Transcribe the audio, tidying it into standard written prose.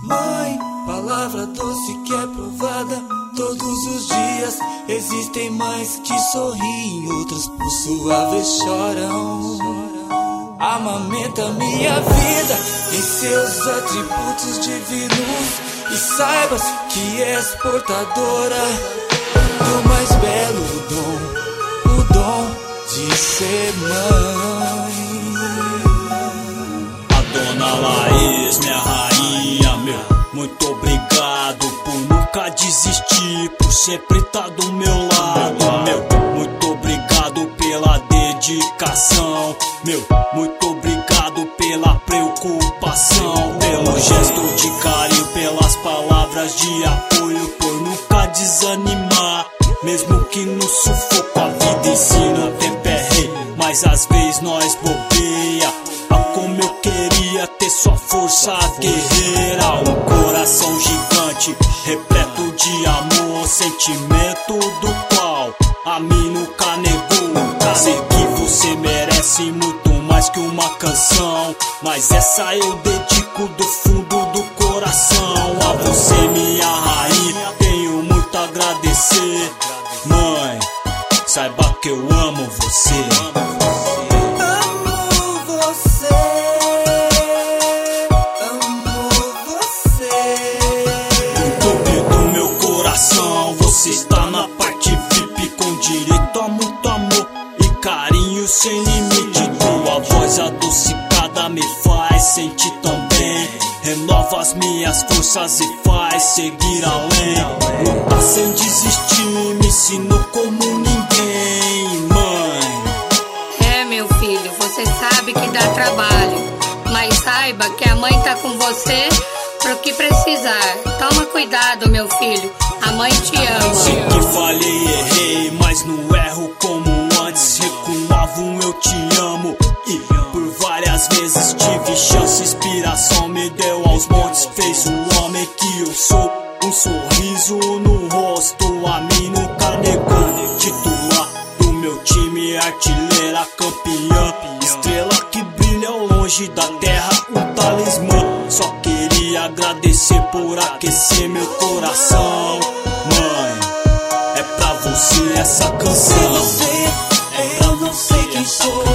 Mãe, palavra doce que é provada todos os dias. Existem mães que sorriem, outras por sua vez choram. Amamenta minha vida em seus atributos divinos, e saibas que és portadora do mais belo dom, o dom de ser mãe. A dona Laís, minha rainha, muito obrigado por nunca desistir, por sempre estar do meu lado, muito obrigado pela dedicação, muito obrigado pela preocupação, pelo gesto de carinho, pelas palavras de apoio, por nunca desanimar, mesmo que no sufoco a vida ensina. O tempo é rei, mas às vezes nós bobeia. Como eu queria ter sua força guerreira, um coração gigante, repleto de amor, sentimento do qual a mim nunca negou. Sei que você merece muito mais que uma canção, mas essa eu dedico do fundo do coração. A você, minha rainha, tenho muito a agradecer. Mãe, saiba que eu amo você. Você está na parte VIP com direito a muito amor e carinho sem limite. Tua voz adocicada me faz sentir tão bem, renova as minhas forças e faz seguir além. Lutar sem desistir, me ensinou como ninguém. Mãe, é, meu filho, você sabe que dá trabalho, mas saiba que a mãe tá com você pro que precisar. Toma cuidado, meu filho, a mãe te ama. Sei que falhei, errei, mas não erro como antes. Recuava um eu te amo e por várias vezes tive chance. Inspiração me deu aos montes, fez o homem que eu sou. Um sorriso no rosto, a mim nunca negou. Titular do meu time, artilheira, campeã, estrela que brilha ao longe da terra, um talismã. Só queria agradecer por aquecer meu coração. Mãe, é pra você essa canção. Eu não sei quem sou.